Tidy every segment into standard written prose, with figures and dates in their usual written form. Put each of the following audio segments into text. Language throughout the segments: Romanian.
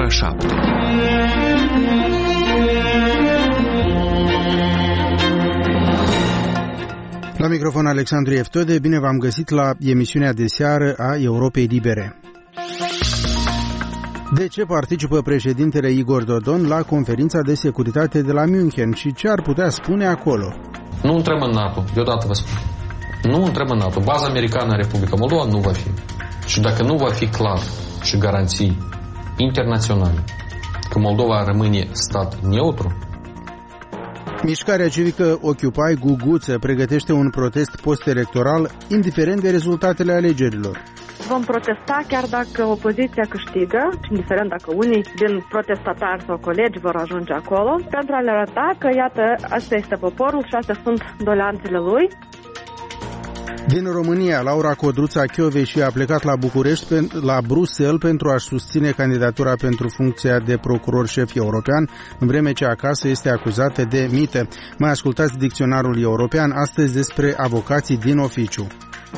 ora 7. La microfon Alexandru Eftode, bine v-am găsit la emisiunea de seară a Europei Libere. De ce participă președintele Igor Dodon la conferința de securitate de la München și ce ar putea spune acolo? Nu intrăm în NATO, deodată vă spun. Nu intrăm în NATO. Baza americană în Republica Moldova nu va fi. Și dacă nu va fi clar și garanții internaționale că Moldova rămâne stat neutru. Mișcarea civică Occupy Guguță pregătește un protest post-electoral, indiferent de rezultatele alegerilor. Vom protesta chiar dacă opoziția câștigă, indiferent dacă unii din protestatari sau colegi vor ajunge acolo, pentru a le arăta că, iată, asta este poporul și astea sunt doleanțele lui. Din România, Laura Codruța-Chioveși a plecat la București, la Bruxelles, pentru a-și susține candidatura pentru funcția de procuror șef european, în vreme ce acasă este acuzată de mită. Mai ascultați dicționarul european astăzi despre avocații din oficiu.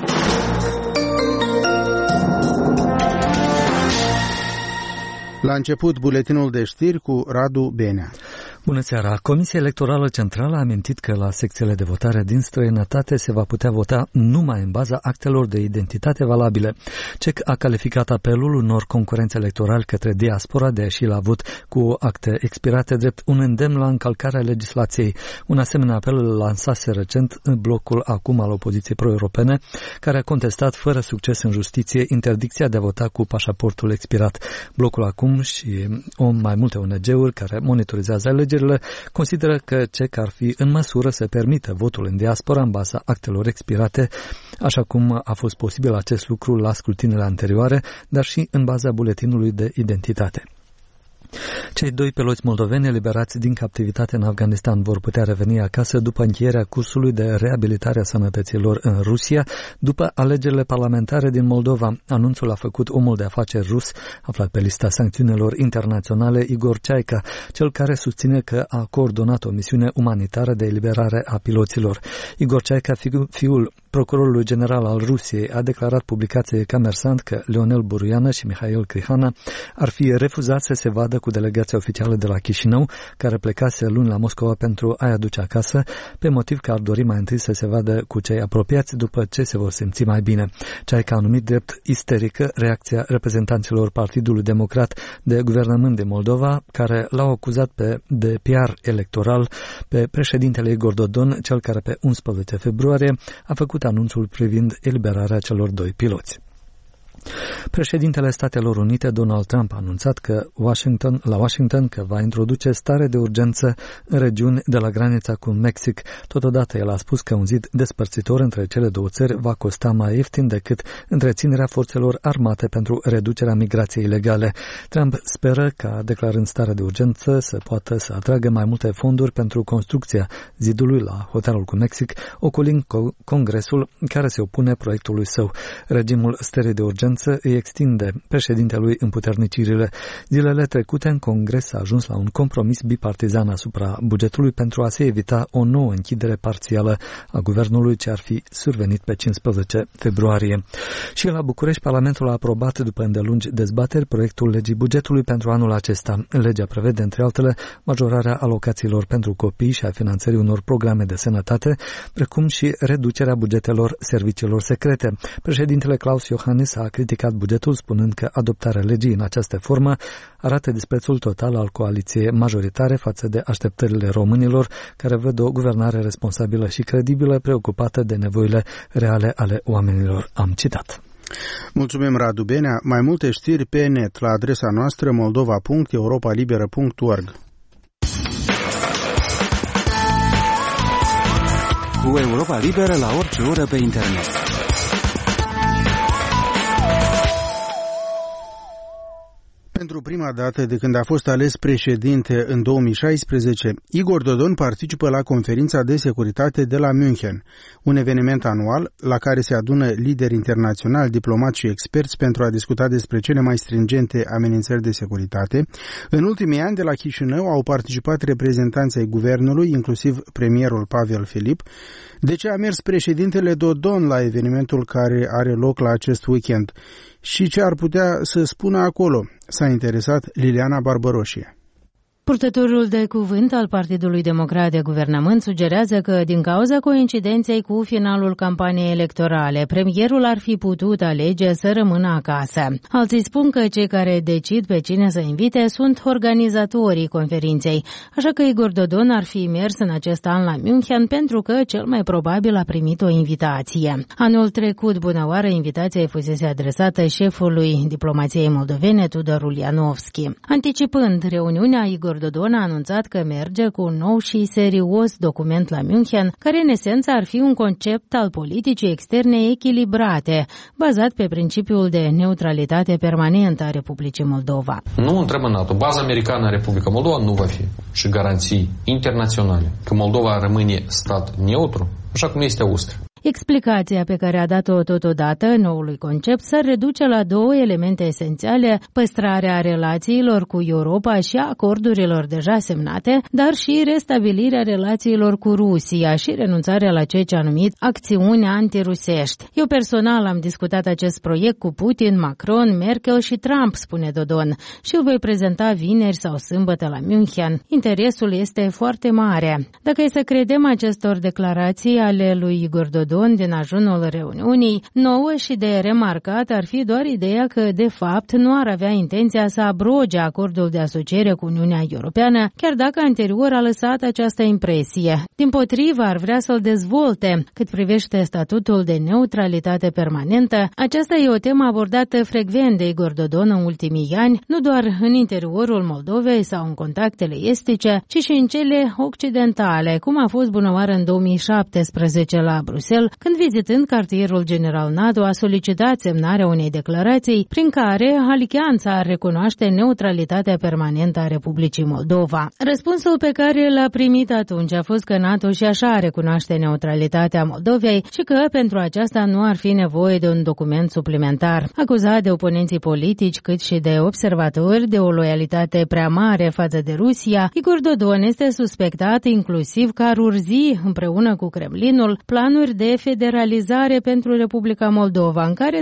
La început, buletinul de știri cu Radu Benea. Bună seara! Comisia Electorală Centrală a amintit că la secțiile de votare din străinătate se va putea vota numai în baza actelor de identitate valabile. CEC a calificat apelul unor concurenți electorali către diaspora de a ieși la vot cu acte expirate drept un îndemn la încălcarea legislației. Un asemenea apel lansase recent în blocul acum al opoziției pro-europene, care a contestat fără succes în justiție interdicția de a vota cu pașaportul expirat. Blocul acum și mai multe ONG-uri care monitorizează alegerile consideră că CEC ar fi în măsură să permită votul în diaspora în baza actelor expirate, așa cum a fost posibil acest lucru la scrutinele anterioare, dar și în baza buletinului de identitate. Cei doi piloți moldoveni eliberați din captivitate în Afganistan vor putea reveni acasă după încheierea cursului de reabilitare a sănătății lor în Rusia, după alegerile parlamentare din Moldova. Anunțul a făcut omul de afaceri rus, aflat pe lista sancțiunilor internaționale, Igor Ceaica, cel care susține că a coordonat o misiune umanitară de eliberare a piloților. Igor Ceaica, fiul procurorului general al Rusiei, a declarat publicației Comersant că Leonel Buruiană și Mihail Crihana ar fi refuzat să se vadă cu delegația oficială de la Chișinău, care plecase luni la Moscova pentru a-i aduce acasă, pe motiv că ar dori mai întâi să se vadă cu cei apropiați după ce se vor simți mai bine. Ceaica a numit drept isterică reacția reprezentanților Partidului Democrat de guvernământ de Moldova, care l-au acuzat de PR electoral pe președintele Igor Dodon, cel care pe 11 februarie a făcut anunțul privind eliberarea celor doi piloți. Președintele Statelor Unite, Donald Trump, a anunțat la Washington că va introduce stare de urgență în regiuni de la granița cu Mexic. Totodată, el a spus că un zid despărțitor între cele două țări va costa mai ieftin decât întreținerea forțelor armate pentru reducerea migrației ilegale. Trump speră ca, declarând stare de urgență, să poată să atragă mai multe fonduri pentru construcția zidului la hotelul cu Mexic, ocolind Congresul care se opune proiectului său. Regimul stării de urgență îi extinde președintelui împuternicirile. Zilele trecute, în Congres a ajuns la un compromis bipartizan asupra bugetului pentru a se evita o nouă închidere parțială a guvernului ce ar fi survenit pe 15 februarie. Și la București, Parlamentul a aprobat după îndelungi dezbateri proiectul legii bugetului pentru anul acesta. Legea prevede, între altele, majorarea alocațiilor pentru copii și a finanțării unor programe de sănătate, precum și reducerea bugetelor serviciilor secrete. Președintele Claus Iohannis a criticat bugetul, spunând că adoptarea legii în această formă arată disprețul total al coaliției majoritare față de așteptările românilor, care văd o guvernare responsabilă și credibilă, preocupată de nevoile reale ale oamenilor. Am citat. Mulțumim, Radu Benea. Mai multe știri pe net la adresa noastră moldova.europalibera.org. Cu Europa Liberă la orice oră pe internet. Pentru prima dată de când a fost ales președinte în 2016, Igor Dodon participă la conferința de securitate de la München, un eveniment anual la care se adună lideri internaționali, diplomați și experți pentru a discuta despre cele mai stringente amenințări de securitate. În ultimii ani, de la Chișinău au participat reprezentanții ai guvernului, inclusiv premierul Pavel Filip. De ce a mers președintele Dodon la evenimentul care are loc la acest weekend? Și ce ar putea să spună acolo? S-a interesat Liliana Barbăroșie. Purtătorul de cuvânt al Partidului Democrat de Guvernământ sugerează că, din cauza coincidenței cu finalul campaniei electorale, premierul ar fi putut alege să rămână acasă. Alții spun că cei care decid pe cine să invite sunt organizatorii conferinței, așa că Igor Dodon ar fi mers în acest an la München pentru că cel mai probabil a primit o invitație. Anul trecut, bunăoară, invitația îi fusese adresată șefului diplomației moldovene, Tudor Ulianovski. Anticipând reuniunea, Igor Dodon a anunțat că merge cu un nou și serios document la München, care în esență ar fi un concept al politicii externe echilibrate, bazat pe principiul de neutralitate permanentă a Republicii Moldova. Nu întrebă NATO. Baza americană a Republica Moldova nu va fi și garanții internaționale că Moldova rămâne stat neutru, așa cum este Austria. Explicația pe care a dat-o totodată noului concept s-ar reduce la două elemente esențiale: păstrarea relațiilor cu Europa și a acordurilor deja semnate, dar și restabilirea relațiilor cu Rusia și renunțarea la ceea ce a numit acțiuni antirusești. Eu personal am discutat acest proiect cu Putin, Macron, Merkel și Trump, spune Dodon, și îl voi prezenta vineri sau sâmbătă la München. Interesul este foarte mare. Dacă e să credem acestor declarații ale lui Igor Dodon din ajunul reuniunii, nouă și de remarcat ar fi doar ideea că, de fapt, nu ar avea intenția să abroge acordul de asociere cu Uniunea Europeană, chiar dacă anterior a lăsat această impresie. Dimpotrivă, ar vrea să-l dezvolte. Cât privește statutul de neutralitate permanentă, aceasta e o temă abordată frecvent de Igor Dodon în ultimii ani, nu doar în interiorul Moldovei sau în contactele estice, ci și în cele occidentale, cum a fost bunăoară în 2017 la Bruxelles, când vizitând cartierul general NATO a solicitat semnarea unei declarații prin care alianța ar recunoaște neutralitatea permanentă a Republicii Moldova. Răspunsul pe care l-a primit atunci a fost că NATO și așa recunoaște neutralitatea Moldovei și că pentru aceasta nu ar fi nevoie de un document suplimentar. Acuzat de oponenții politici cât și de observatori de o loialitate prea mare față de Rusia, Igor Dodon este suspectat inclusiv că ar urzi împreună cu Kremlinul planuri de federalizare pentru Republica Moldova, în care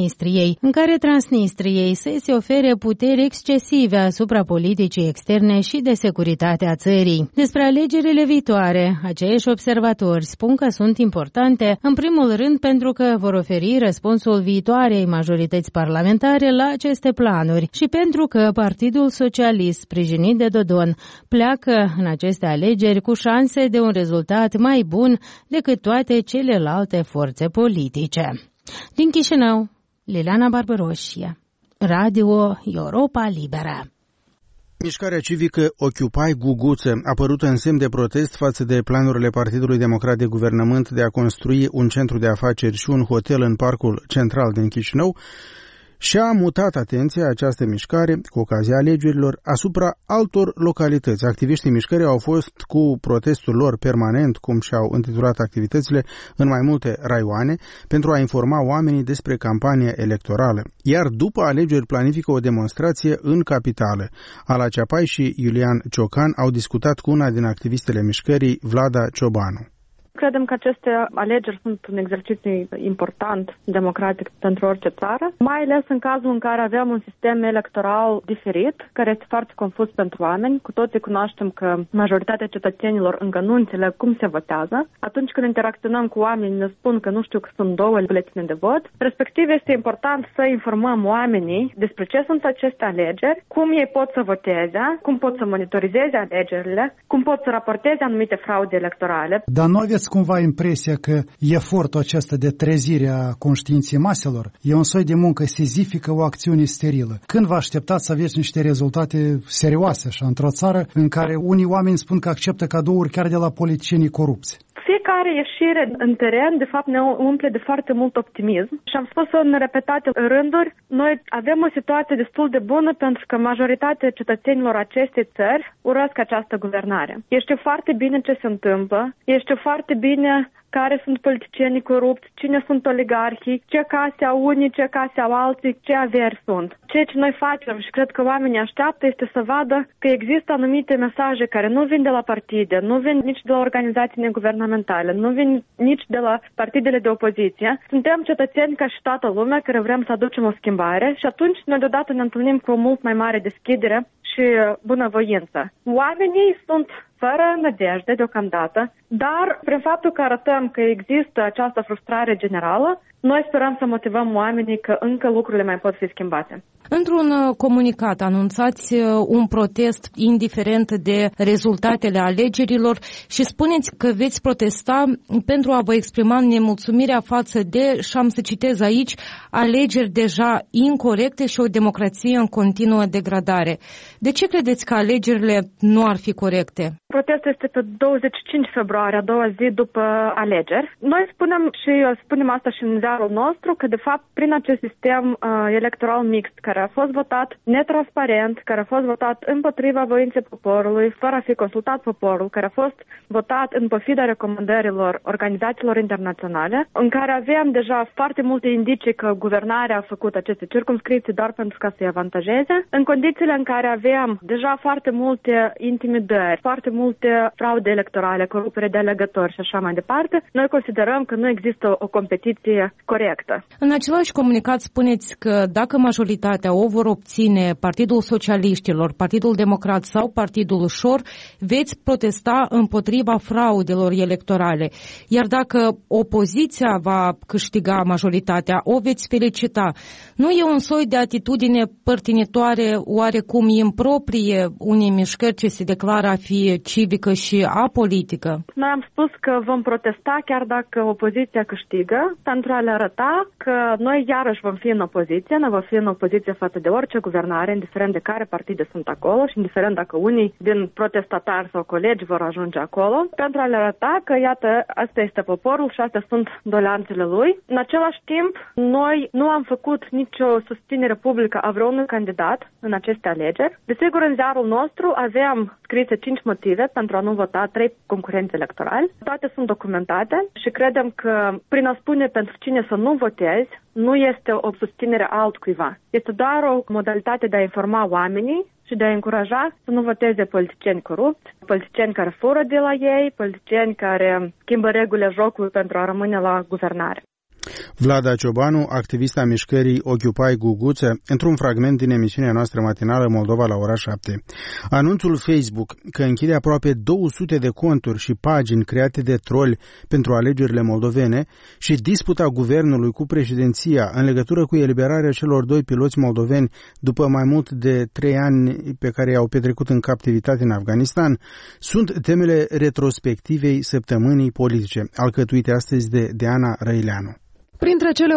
Transnistriei să se ofere puteri excesive asupra politicii externe și de securitate a țării. Despre alegerile viitoare, aceiași observatori spun că sunt importante, în primul rând pentru că vor oferi răspunsul viitoarei majorități parlamentare la aceste planuri și pentru că Partidul Socialist, sprijinit de Dodon, pleacă în aceste alegeri cu șanse de un rezultat mai bun decât toate celelalte forțe politice. Din Chișinău, Liliana Barbăroșie, Radio Europa Liberă. Mișcarea civică Occupy Guguță, apărută în semn de protest față de planurile Partidului Democrat de Guvernământ de a construi un centru de afaceri și un hotel în parcul central din Chișinău, și-a mutat atenția această mișcare, cu ocazia alegerilor, asupra altor localități. Activiștii mișcării au fost cu protestul lor permanent, cum și-au intitulat activitățile, în mai multe raioane, pentru a informa oamenii despre campania electorală. Iar după alegeri planifică o demonstrație în capitală. Ala Ceapai și Iulian Ciocan au discutat cu una din activistele mișcării, Vlada Ciobanu. Credem că aceste alegeri sunt un exercițiu important democratic pentru orice țară, mai ales în cazul în care avem un sistem electoral diferit, care este foarte confuz pentru oameni. Cu toții cunoaștem că majoritatea cetățenilor încă nu înțeleg cum se votează. Atunci când interacționăm cu oameni, ne spun că nu știu că sunt două buletine de vot. Respectiv, este important să informăm oamenii despre ce sunt aceste alegeri, cum ei pot să voteze, cum pot să monitorizeze alegerile, cum pot să raporteze anumite fraude electorale. Dar nu aveți cumva impresia că efortul acesta de trezire a conștiinței maselor e un soi de muncă sizifică, o acțiune sterilă? Când vă așteptați să aveți niște rezultate serioase așa într-o țară în care unii oameni spun că acceptă cadouri chiar de la politicienii corupți? Fiecare ieșire în teren, de fapt, ne umple de foarte mult optimism și am spus în repetate rânduri, noi avem o situație destul de bună pentru că majoritatea cetățenilor acestei țări urăsc această guvernare. Este foarte bine ce se întâmplă, este foarte bine care sunt politicienii corupți, cine sunt oligarhii, ce case au unii, ce case au alții, ce averi sunt. Ceea ce noi facem și cred că oamenii așteaptă este să vadă că există anumite mesaje care nu vin de la partide, nu vin nici de la organizații neguvernamentale, nu vin nici de la partidele de opoziție. Suntem cetățeni ca și toată lumea care vrem să aducem o schimbare și atunci noi deodată ne întâlnim cu o mult mai mare deschidere și bunăvoință. Oamenii sunt fără nădejde deocamdată, dar prin faptul că arătăm că există această frustrare generală, noi sperăm să motivăm oamenii că încă lucrurile mai pot fi schimbate. Într-un comunicat anunțați un protest indiferent de rezultatele alegerilor și spuneți că veți protesta pentru a vă exprima nemulțumirea față de, și am să citez aici, alegeri deja incorecte și o democrație în continuă degradare. De ce credeți că alegerile nu ar fi corecte? Protestul este pe 25 februarie, a doua zi după alegeri. Noi spunem asta și în ziarul nostru, că de fapt prin acest sistem electoral mixt, care a fost votat netransparent, care a fost votat împotriva voinței poporului, fără a fi consultat poporul, care a fost votat în pofida recomandărilor organizațiilor internaționale, în care avem deja foarte multe indicii că guvernarea a făcut aceste circumscripții doar pentru ca să-i avantajeze, în condițiile în care avem deja foarte multe intimidări, foarte multe fraude electorale, corupere de alegători și așa mai departe, noi considerăm că nu există o competiție corectă. În același comunicat spuneți că dacă majoritatea o vor obține Partidul Socialiștilor, Partidul Democrat sau Partidul Ușor, veți protesta împotriva fraudelor electorale. Iar dacă opoziția va câștiga majoritatea, o veți felicita. Nu e un soi de atitudine părtinitoare oarecum improprie unei mișcări ce se declară a fi civică și apolitică? Noi am spus că vom protesta chiar dacă opoziția câștigă, pentru a le arăta că noi iarăși vom fi în opoziție, noi vom fi în opoziție față de orice guvernare, indiferent de care partide sunt acolo și indiferent dacă unii din protestatari sau colegi vor ajunge acolo, pentru a le arăta că, iată, asta este poporul și astea sunt doleanțele lui. În același timp, noi nu am făcut nicio susținere publică a vreunui candidat în aceste alegeri. Desigur, în ziarul nostru aveam scrise 5 motive pentru a nu vota 3 concurenți electorali. Toate sunt documentate și credem că prin a spune pentru cine să nu votezi, nu este o susținere altcuiva. Este doar o modalitate de a informa oamenii și de a încuraja să nu voteze politicieni corupți, politicieni care fură de la ei, politicieni care schimbă regulile jocului pentru a rămâne la guvernare. Vlada Ciobanu, activista mișcării Occupy Guguță, într-un fragment din emisiunea noastră matinală Moldova la ora 7. Anunțul Facebook că închide aproape 200 de conturi și pagini create de troli pentru alegerile moldovene și disputa guvernului cu președinția în legătură cu eliberarea celor 2 piloți moldoveni după mai mult de 3 ani pe care i-au petrecut în captivitate în Afganistan, sunt temele retrospectivei săptămânii politice, alcătuite astăzi de Diana Răileanu. Printre cele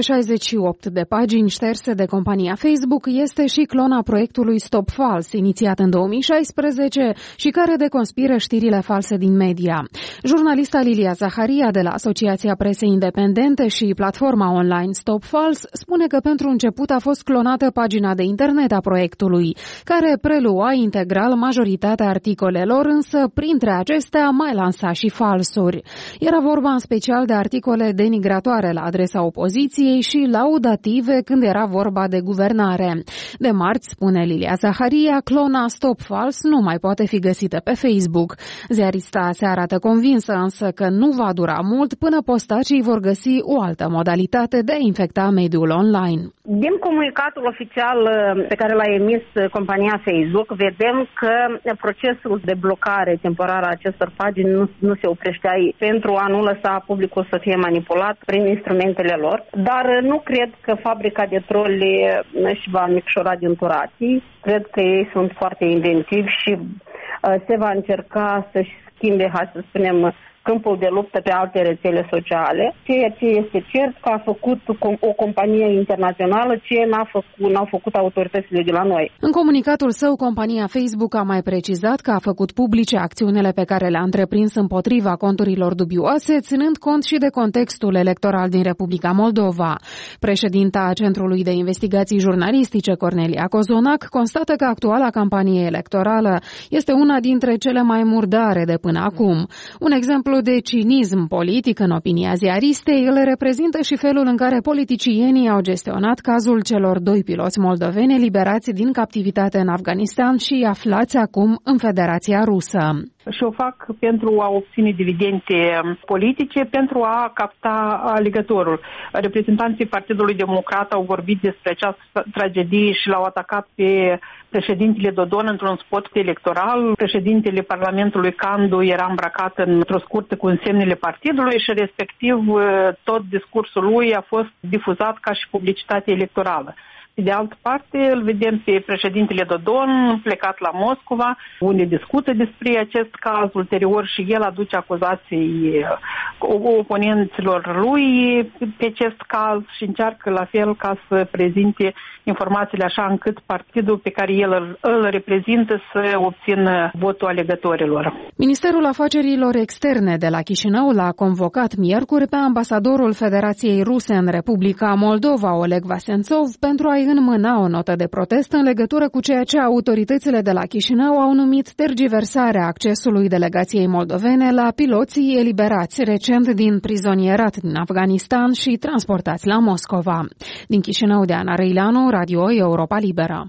168 de pagini șterse de compania Facebook este și clona proiectului Stop False, inițiat în 2016 și care deconspiră știrile false din media. Jurnalista Lilia Zaharia de la Asociația Presei Independente și platforma online Stop False spune că pentru început a fost clonată pagina de internet a proiectului, care prelua integral majoritatea articolelor, însă printre acestea mai lansa și falsuri. Era vorba în special de articole denigratoare la adresa opoziției și laudative când era vorba de guvernare. De marți, spune Lilia Zaharia, clona Stop False nu mai poate fi găsită pe Facebook. Ziarista se arată convinsă însă că nu va dura mult până postacii vor găsi o altă modalitate de a infecta mediul online. Din comunicatul oficial pe care l-a emis compania Facebook, vedem că procesul de blocare temporară a acestor pagini nu se oprește aici, pentru a nu lăsa publicul să fie manipulat prin instrumentele lor, dar nu cred că fabrica de troli își va micșora din turații. Cred că ei sunt foarte inventivi și se va încerca să-și schimbe, hai să spunem, câmpul de luptă pe alte rețele sociale. Ceea ce este cert că a făcut o companie internațională ce n-au făcut autoritățile de la noi. În comunicatul său, compania Facebook a mai precizat că a făcut publice acțiunile pe care le-a întreprins împotriva conturilor dubioase, ținând cont și de contextul electoral din Republica Moldova. Președinta Centrului de Investigații Jurnalistice, Cornelia Cozonac, constată că actuala campanie electorală este una dintre cele mai murdare de până acum. Un exemplu Nivelul de cinism politic, în opinia ziaristei, îl reprezintă și felul în care politicienii au gestionat cazul celor 2 piloți moldoveni eliberați din captivitate în Afganistan și aflați acum în Federația Rusă. Și o fac pentru a obține dividende politice, pentru a capta alegătorul. Reprezentanții Partidului Democrat au vorbit despre această tragedie și l-au atacat pe președintele Dodon într-un spot electoral. Președintele Parlamentului Candu era îmbrăcat într-o scurtă cu însemnele partidului și respectiv tot discursul lui a fost difuzat ca și publicitate electorală. De altă parte, îl vedem pe președintele Dodon plecat la Moscova, unde discută despre acest caz. Ulterior și el aduce acuzații oponenților lui pe acest caz și încearcă la fel ca să prezinte informațiile așa încât partidul pe care el îl reprezintă să obțină votul alegătorilor. Ministerul Afacerilor Externe de la Chișinău l-a convocat miercuri pe ambasadorul Federației Ruse în Republica Moldova, Oleg Vasențov, pentru a-i înmâna o notă de protest în legătură cu ceea ce autoritățile de la Chișinău au numit tergiversarea accesului delegației moldovene la piloții eliberați recent din prizonierat din Afganistan și transportați la Moscova. Din Chișinău, Diana Răileanu, Radio Europa Liberă.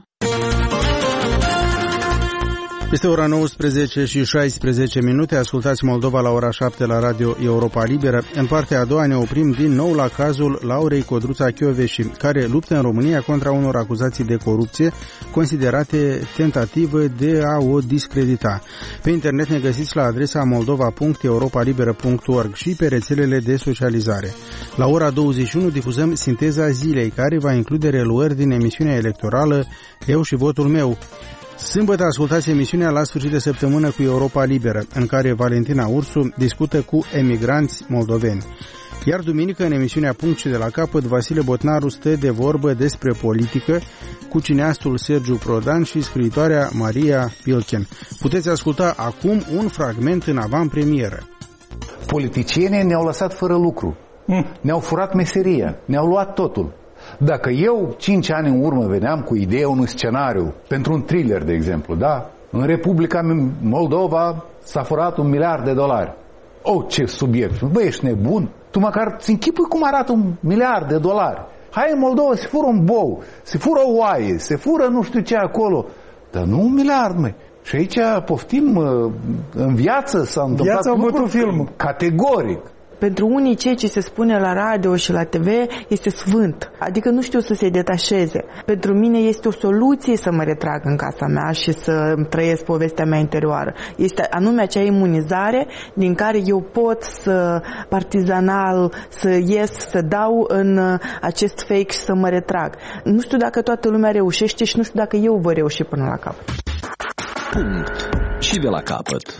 Este ora 19 și 16 minute. Ascultați Moldova la ora 7 la Radio Europa Liberă. În partea a doua ne oprim din nou la cazul Laurei Codruța Kövesi, care luptă în România contra unor acuzații de corupție considerate tentativă de a o discredita. Pe internet ne găsiți la adresa moldova.europalibera.org și pe rețelele de socializare. La ora 21 difuzăm Sinteza Zilei, care va include reluări din emisiunea electorală Eu și votul meu. Sâmbătă ascultați emisiunea La sfârșit de săptămână cu Europa Liberă, în care Valentina Ursu discută cu emigranți moldoveni. Iar duminică, în emisiunea Punct și de la capăt, Vasile Botnaru stă de vorbă despre politică cu cineastul Sergiu Prodan și scriitoarea Maria Pilchen. Puteți asculta acum un fragment în avantpremieră. Politicienii ne-au lăsat fără lucru, ne-au furat meseria, ne-au luat totul. Dacă eu 5 ani în urmă veneam cu ideea unui scenariu pentru un thriller, de exemplu, da? În Republica Moldova s-a furat $1 miliard. Oh, ce subiect! Băi, ești nebun? Tu măcar ți închipui cum arată $1 miliard. Hai, în Moldova se fură un bou, se fură o oaie, se fură nu știu ce acolo. Dar nu $1 miliard, măi. Și aici poftim, în viață s-a întâmplat lucruri categoric. Pentru unii ceea ce se spune la radio și la TV este sfânt, adică nu știu să se detașeze. Pentru mine este o soluție să mă retrag în casa mea și să trăiesc povestea mea interioară. Este anume acea imunizare din care eu pot să partizanal, să ies, să dau în acest fake și să mă retrag. Nu știu dacă toată lumea reușește și nu știu dacă eu voi reuși până la capăt. Punct și de la capăt.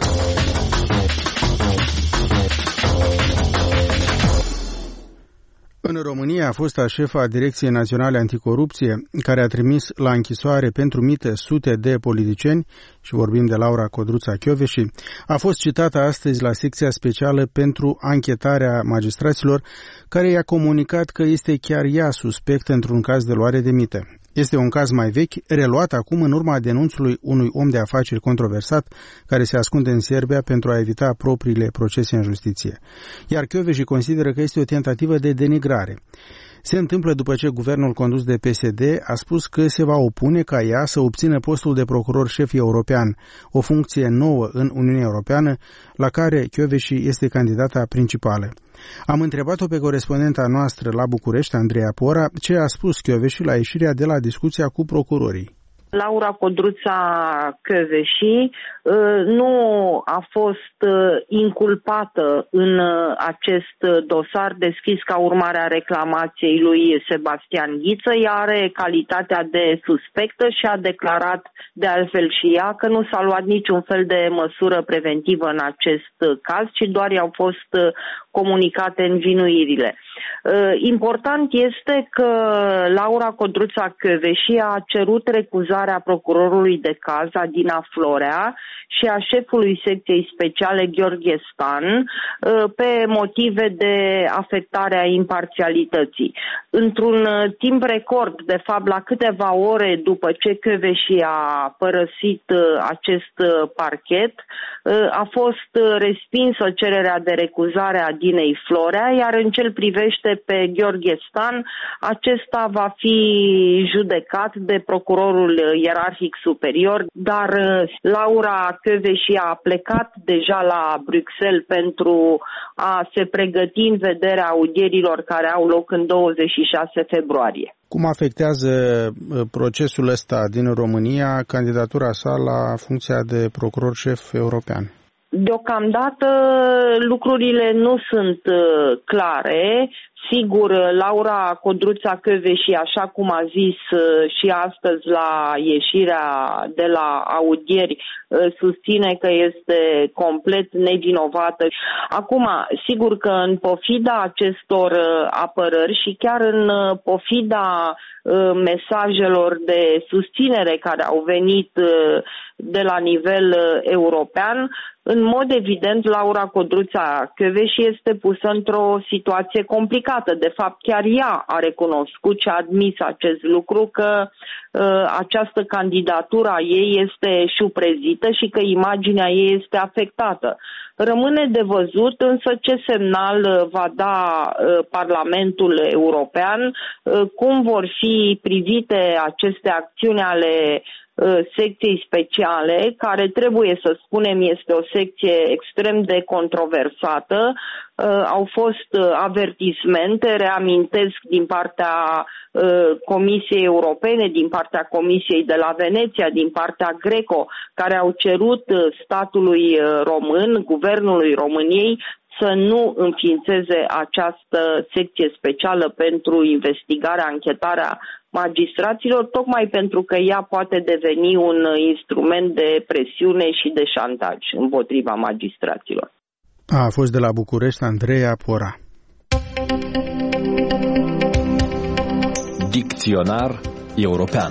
În România a fost șefa Direcției Naționale Anticorupție, care a trimis la închisoare pentru mită sute de politicieni, și vorbim de Laura Codruța Kövesi, a fost citată astăzi la secția specială pentru anchetarea magistraților, care i-a comunicat că este chiar ea suspectă într-un caz de luare de mită. Este un caz mai vechi, reluat acum în urma denunțului unui om de afaceri controversat care se ascunde în Serbia pentru a evita propriile procese în justiție. Iar Kövesi consideră că este o tentativă de denigrare. Se întâmplă după ce guvernul condus de PSD a spus că se va opune ca ea să obțină postul de procuror șef european, o funcție nouă în Uniunea Europeană, la care Kövesi este candidata principală. Am întrebat-o pe corespondenta noastră la București, Andreea Pora, ce a spus Kövesi la ieșirea de la discuția cu procurorii. Laura Codruța Kövesi nu a fost inculpată în acest dosar deschis ca urmare a reclamației lui Sebastian Ghiță. Ea are calitatea de suspectă și a declarat de altfel și ea că nu s-a luat niciun fel de măsură preventivă în acest caz, ci doar i-au fost comunicate învinuirile. Important este că Laura Codruța Kövesi a cerut recuzarea implicarea procurorului de caz Adina Florea și a șefului secției speciale Gheorghe Stan pe motive de afectare a imparțialității. Într-un timp record, de fapt la câteva ore după ce Kövesi a părăsit acest parchet, a fost respinsă cererea de recuzare a Adinei Florea, iar în ce privește pe Gheorghe Stan, acesta va fi judecat de procurorul ierarhic superior, dar Laura Kövesi a plecat deja la Bruxelles pentru a se pregăti în vederea audierilor care au loc în 26 februarie. Cum afectează procesul ăsta din România candidatura sa la funcția de procuror șef european? Deocamdată lucrurile nu sunt clare. Sigur, Laura Codruța Kövesi, așa cum a zis și astăzi la ieșirea de la audieri, susține că este complet nevinovată. Acum, sigur că în pofida acestor apărări și chiar în pofida mesajelor de susținere care au venit de la nivel european, în mod evident, Laura Codruța Kövesi este pusă într-o situație complicată. De fapt, chiar ea a recunoscut și a admis acest lucru, că această candidatură a ei este șuprezită și că imaginea ei este afectată. Rămâne de văzut însă ce semnal va da Parlamentul European, cum vor fi privite aceste acțiuni ale secției speciale, care, trebuie să spunem, este o secție extrem de controversată. Au fost avertismente, reamintesc, din partea Comisiei Europene, din partea Comisiei de la Veneția, din partea Greco, care au cerut statului român, guvernului României, să nu înființeze această secție specială pentru investigarea, anchetarea magistraților, tocmai pentru că ea poate deveni un instrument de presiune și de șantaj împotriva magistraților. A fost de la București Andreea Pora. Dicționar european.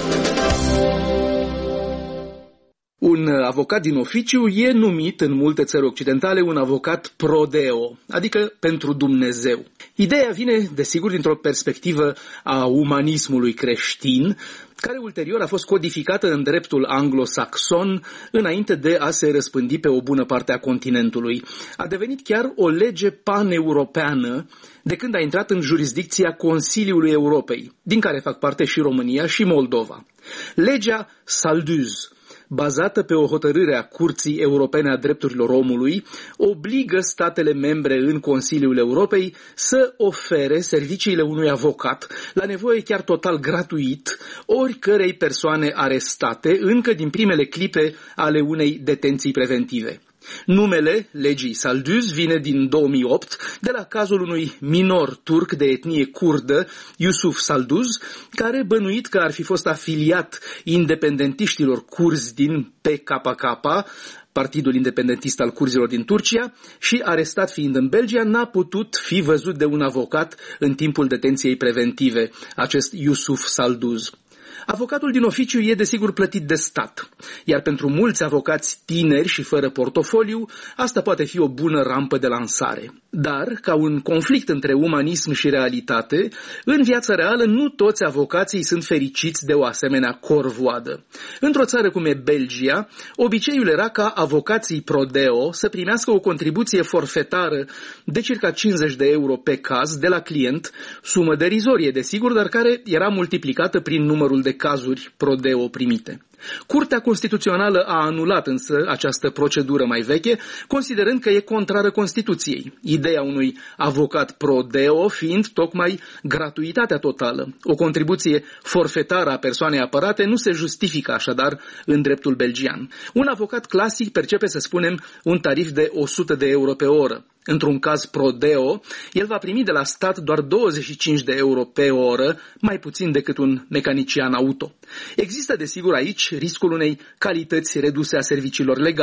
Un avocat din oficiu e numit în multe țări occidentale un avocat pro Deo, adică pentru Dumnezeu. Ideea vine, desigur, dintr-o perspectivă a umanismului creștin, care ulterior a fost codificată în dreptul anglosaxon înainte de a se răspândi pe o bună parte a continentului. A devenit chiar o lege paneuropeană de când a intrat în jurisdicția Consiliului Europei, din care fac parte și România și Moldova. Legea Salduz, bazată pe o hotărâre a Curții Europene a Drepturilor Omului, obligă statele membre în Consiliul Europei să ofere serviciile unui avocat, la nevoie chiar total gratuit, oricărei persoane arestate încă din primele clipe ale unei detenții preventive. Numele legii Salduz vine din 2008 de la cazul unui minor turc de etnie kurdă, Yusuf Salduz, care, bănuit că ar fi fost afiliat independentiștilor curzi din PKK, Partidul Independentist al Curzilor din Turcia, și arestat fiind în Belgia, n-a putut fi văzut de un avocat în timpul detenției preventive, acest Yusuf Salduz. Avocatul din oficiu e desigur plătit de stat, iar pentru mulți avocați tineri și fără portofoliu, asta poate fi o bună rampă de lansare. Dar, ca un conflict între umanism și realitate, în viața reală nu toți avocații sunt fericiți de o asemenea corvoadă. Într-o țară cum e Belgia, obiceiul era ca avocații pro Deo să primească o contribuție forfetară de circa 50 de euro pe caz de la client, sumă derizorie desigur, dar care era multiplicată prin numărul de cazuri pro Deo primite. Curtea Constituțională a anulat însă această procedură mai veche, considerând că e contrară Constituției, ideea unui avocat pro Deo fiind tocmai gratuitatea totală. O contribuție forfetară a persoanei apărate nu se justifică așadar în dreptul belgian. Un avocat clasic percepe, să spunem, un tarif de 100 de euro pe oră. Într-un caz pro Deo, el va primi de la stat doar 25 de euro pe oră, mai puțin decât un mecanician auto. Există, desigur, aici riscul unei calități reduse a serviciilor legale.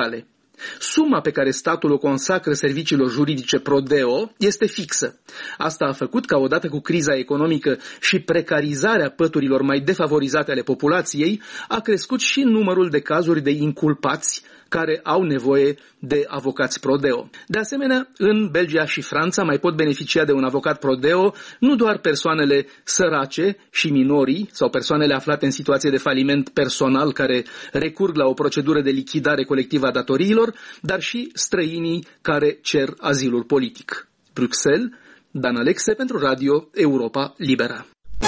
Suma pe care statul o consacră serviciilor juridice Prodeo este fixă. Asta a făcut ca odată cu criza economică și precarizarea păturilor mai defavorizate ale populației, a crescut și numărul de cazuri de inculpați care au nevoie de avocați Prodeo. De asemenea, în Belgia și Franța mai pot beneficia de un avocat Prodeo nu doar persoanele sărace și minorii sau persoanele aflate în situație de faliment personal care recurg la o procedură de lichidare colectivă a datoriilor, dar și străinii care cer azilul politic. Bruxelles, Dan Alexe pentru Radio Europa Libera.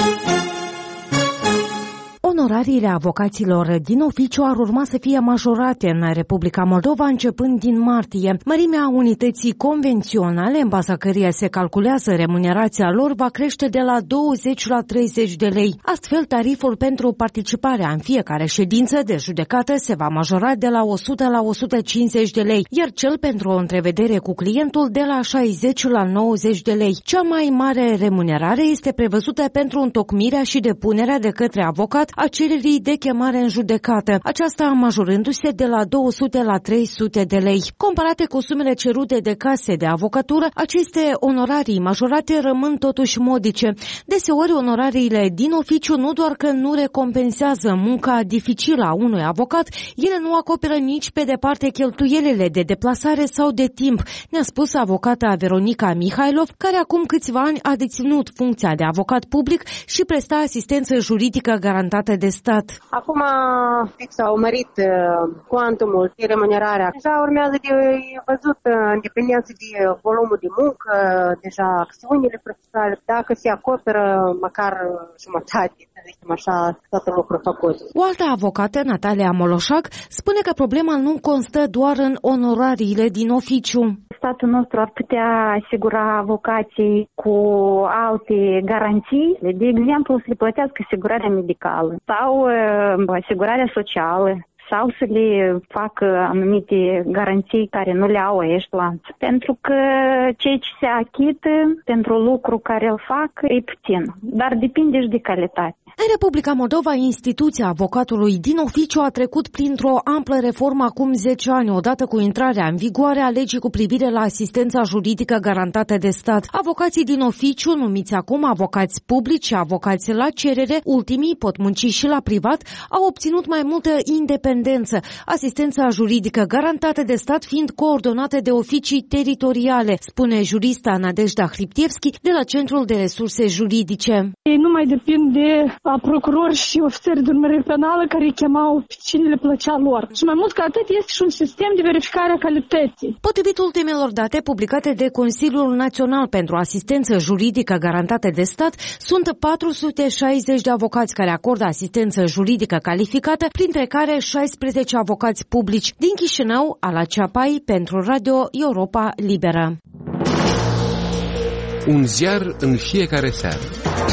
Onorariile avocaților din oficiu ar urma să fie majorate în Republica Moldova începând din martie. Mărimea unității convenționale, în baza căreia se calculează remunerația lor, va crește de la 20 la 30 de lei. Astfel, tariful pentru participarea în fiecare ședință de judecată se va majora de la 100 la 150 de lei, iar cel pentru o întrevedere cu clientul de la 60 la 90 de lei. Cea mai mare remunerare este prevăzută pentru întocmirea și depunerea de către avocat a cererii de chemare în judecată, aceasta majorându-se de la 200 la 300 de lei. Comparate cu sumele cerute de case de avocatură, aceste onorarii majorate rămân totuși modice. Deseori, onorariile din oficiu nu doar că nu recompensează munca dificilă a unui avocat, ele nu acoperă nici pe departe cheltuielile de deplasare sau de timp, ne-a spus avocata Veronica Mihailov, care acum câțiva ani a deținut funcția de avocat public și presta asistență juridică garantată de stat. Acum s-au mărit cuantumul și remunerarea. Deja urmează de văzut în dependență de volumul de muncă, deja acțiunile procesale, dacă se acoperă măcar jumătate, să zicem așa, toate lucruri făcut. O altă avocată, Natalia Moloșac, spune că problema nu constă doar în onorariile din oficiu. Statul nostru ar putea asigura avocații cu alte garanții, de exemplu să le plătească asigurarea medicală sau asigurarea socială sau să le facă anumite garanții care nu le au ăștia. Pentru că cei ce se achită pentru lucru care îl fac e puțin, dar depinde și de calitate. În Republica Moldova, instituția avocatului din oficiu a trecut printr-o amplă reformă acum 10 ani, odată cu intrarea în vigoare a legii cu privire la asistența juridică garantată de stat. Avocații din oficiu, numiți acum avocați publici și avocați la cerere, ultimii pot munci și la privat, au obținut mai multă independență, asistența juridică garantată de stat fiind coordonată de oficii teritoriale, spune jurista Nadejda Hriptievski de la Centrul de Resurse Juridice. Ei nu mai depind de procurori și ofițeri de urmărire penală care îi chemau pe cine le plăcea lor. Și mai mult ca atât este și un sistem de verificare a calității. Potrivit ultimelor date publicate de Consiliul Național pentru Asistență Juridică Garantată de Stat, sunt 460 de avocați care acordă asistență juridică calificată, printre care 16 avocați publici. Din Chișinău, Ala Ceapai, pentru Radio Europa Liberă. Un ziar în fiecare seară.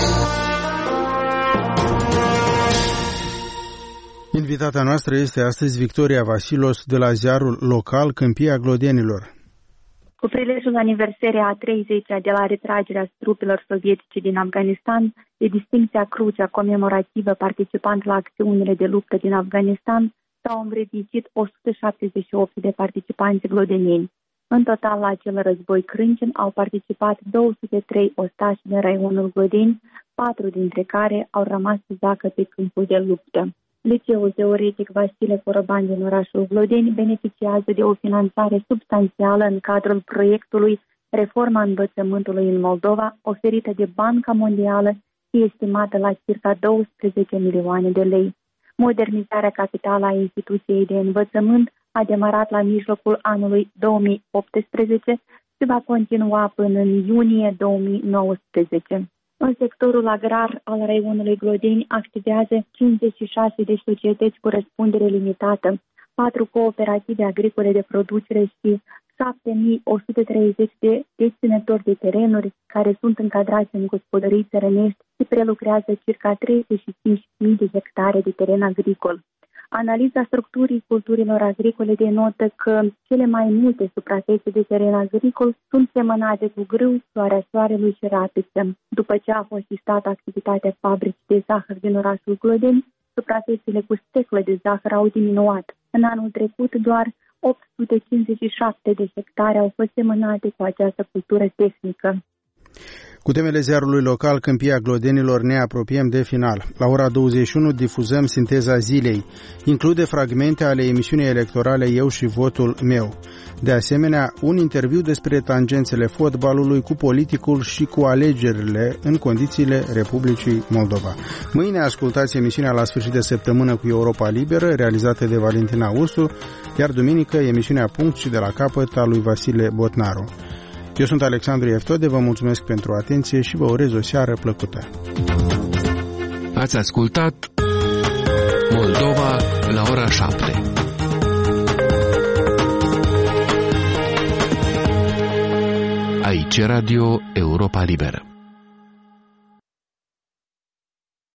Invitata noastră este astăzi Victoria Vasilos de la ziarul local Câmpia Glodenilor. Cu prilejul aniversării a 30-a de la retragerea trupelor sovietice din Afganistan, de distincția crucea comemorativă participant la acțiunile de luptă din Afganistan, s-au învrednicit 178 de participanți glodeneni. În total, la acel război crâncen au participat 203 ostași din raionul Glodeni, 4 dintre care au rămas să zacă pe câmpul de luptă. Liceul teoretic Vasile Coroban din orașul Glodeni beneficiază de o finanțare substanțială în cadrul proiectului Reforma învățământului în Moldova, oferită de Banca Mondială și estimată la circa 12 milioane de lei. Modernizarea capitală a instituției de învățământ a demarat la mijlocul anului 2018 și va continua până în iunie 2019. În sectorul agrar al raionului Glodeni activează 56 de societăți cu răspundere limitată, 4 cooperative agricole de producere și 7.130 de deținători de terenuri care sunt încadrați în gospodării țărănești și prelucrează circa 35.000 de hectare de teren agricol. Analiza structurii culturilor agricole denotă că cele mai multe suprafețe de teren agricol sunt semănate cu grâu, floarea soarelui și rapiță. După ce a fost listată activitatea fabricii de zahăr din orașul Glodeni, suprafețele cu stecle de zahăr au diminuat. În anul trecut, doar 857 de hectare au fost semănate cu această cultură tehnică. Cu temele ziarului local Câmpia Glodenilor ne apropiem de final. La ora 21 difuzăm sinteza zilei. Include fragmente ale emisiunii electorale Eu și votul meu. De asemenea, un interviu despre tangențele fotbalului cu politicul și cu alegerile în condițiile Republicii Moldova. Mâine ascultați emisiunea La sfârșit de săptămână cu Europa Liberă, realizată de Valentina Ursu, iar duminică emisiunea Punct și de la capăt a lui Vasile Botnaru. Eu sunt Alexandru Eftode, vă mulțumesc pentru atenție și vă urez o seară plăcută. Ați ascultat Moldova la ora 7. Aici Radio Europa Liberă.